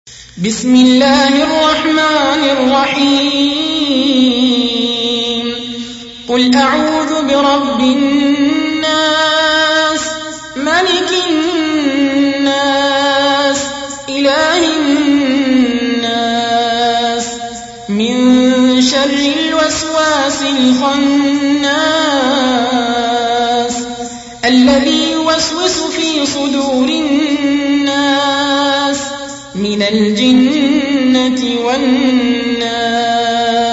بسم الله الرحمن الرحيم قل أعوذ برب الناس ملك الناس إله الناس من شر الوسواس الخناس الذي يوسوس في صدور الناس من الجنة والناس